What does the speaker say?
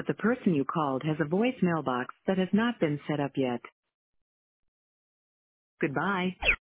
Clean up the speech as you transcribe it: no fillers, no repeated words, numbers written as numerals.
but the person you called has a voicemail box that has not been set up yet. Goodbye.